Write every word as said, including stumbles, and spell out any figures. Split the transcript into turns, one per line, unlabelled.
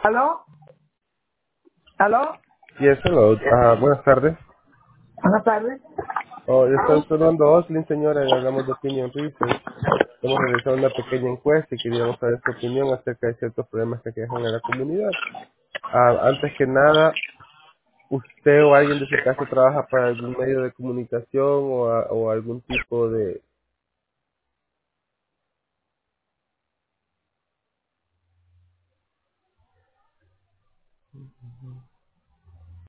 ¿Aló? ¿Aló?
Yes, hello. Ah, buenas tardes.
Buenas tardes.
Oh, yo estoy saludando a Oslin, señora, y hablamos de Opinion Research. Hemos realizado una pequeña encuesta y queríamos saber su opinión acerca de ciertos problemas que quejan en la comunidad. Ah, antes que nada, ¿usted o alguien de su casa trabaja para algún medio de comunicación o, a- o algún tipo de...